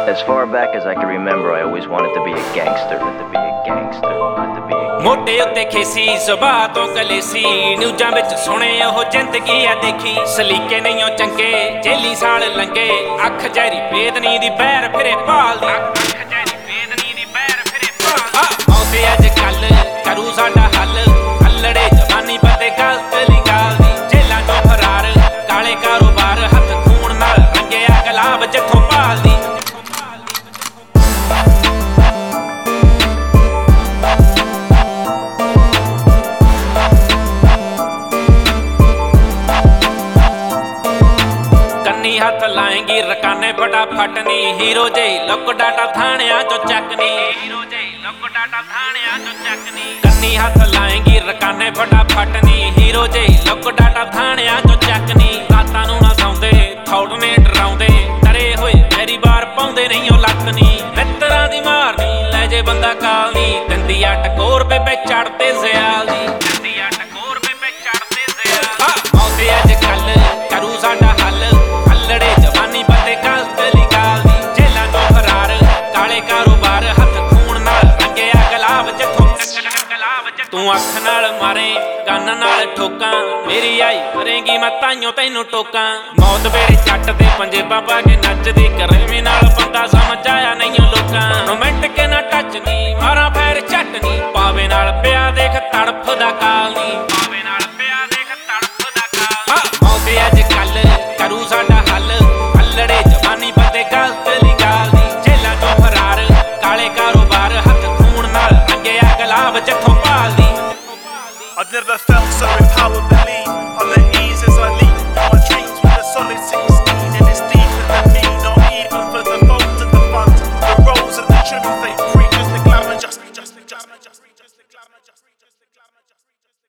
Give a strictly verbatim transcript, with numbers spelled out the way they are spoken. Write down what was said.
As far back as I can remember, I always wanted to be a gangster, wanted to be a gangster, wanted to be a ਮੋਢੇ ਉੱਤੇ ਖੇਸੀ ਸੁਭਾਅ ਤੋਂ ਕਲੇਸੀ ਨਿਊਜ਼ਾਂ ਵਿੱਚ ਸੁਣੇ ਉਹ ਜ਼ਿੰਦਗੀ ਆ ਦੇਖੀ ਸਲੀਕੇ ਨਹੀਂ ਉਹ ਚੰਗੇ ਜੇਲੀ ਸਾਲ ਲੰਗੇ ਅੱਖ ਜੈਰੀ ਬੇਦਨੀ ਦੀ ਬੈਰ ਫਿਰੇ ਭਾਲਦੀ ਅੱਖ ਜੈਰੀ ਬੇਦਨੀ ਦੀ ਬੈਰ ਫਿਰੇ ਭਾਲਦੀ ਆਉਂਦੇ ਅੱਜ ਕੱਲ ਕਰੂ ਸਾਡਾ ਹੱਲ ਹੱਲੜੇ ਜਵਾਨੀ ਪਤੇ ਗਲਤ ਲਿਗਾਲਦੀ ਜੇਲਾਂ ਤੋਂ ਫਰਾਰ ਕਾਲੇ ਕਾਰੋਬਾਰ ਹੱਥ ਖੂਨ ਨਾਲ ਰੰਗਿਆ ਗਲਾਬ ਜਿੱਥੋਂ ਭਾਲਦੀ हथ लाएंगी रकाने फटाफट नी हीरो जे लुक डाटा थाणिया चो चकनी हीरो जे लुक डाटा थाणिया चो चकनी कन्नी हथ लाएंगी रकाने फटाफट नी हीरो जे लुक डाटा थाणिया चो चकनी रातां नूं ना सौंदे थौड़ ने डराउंदे डरे होए मेरी बार पाउंदे नहीं ओ लक नी मित्तरां दी मारनी ले जे बंदा काल नी दिंदी आ टकोर बेबे चढ़ते ज़याल दी दिंदी आ टकोर बेबे चढ़ते ज़याल आउंदे अज कल करू साडा हल लड़े जवानी पते गलत लिगालदी जेलां चों फरार काले कारोबार हथ खून नाल रंगिया गलाब जिथों गलाब तू अख नाल मारे कंन नाल ठोकां मेरी आई करेंगी मैं ताइयों तैनूं टोकां मौत वेले जट दे पंजेबां पा के नचदी करेवें नाल बंदा समझ आया नहीं लोकां रोमांटिक के ना टच नी मारा पैर झट नी पावे नाल पिया देख तड़फ दा काल नी पावे नाल पिया देख तड़फ दा काल मौत अज कल करू साडा लड़े जवानी पते गलत लिगालदी जेलां चों फरार काले कारोबार हथ खून नाल रंगिया गलाब जिथों भालदी I've never felt so empowered, believe on the ease as I leap my dreams with a solid sixteen and it's deeper than me, not even for the bold and the fun, the roles and the truth they preach, just the glamour, just, just, just, just, just, just the glamour, just, just the glamour, just.